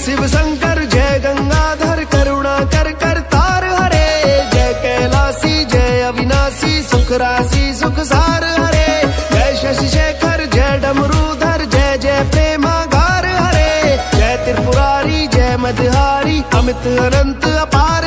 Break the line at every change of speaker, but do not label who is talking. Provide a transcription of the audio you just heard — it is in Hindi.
शिव शंकर जय गंगाधर करुणा कर करतार हरे, जय कैलासी जय अविनाशी सुख राशि सुख सार हरे, जय शशि शेखर जय डमरूधर जय जय प्रेमागार हरे, जय त्रिपुरारी जय मदहारी अमित अनंत अपार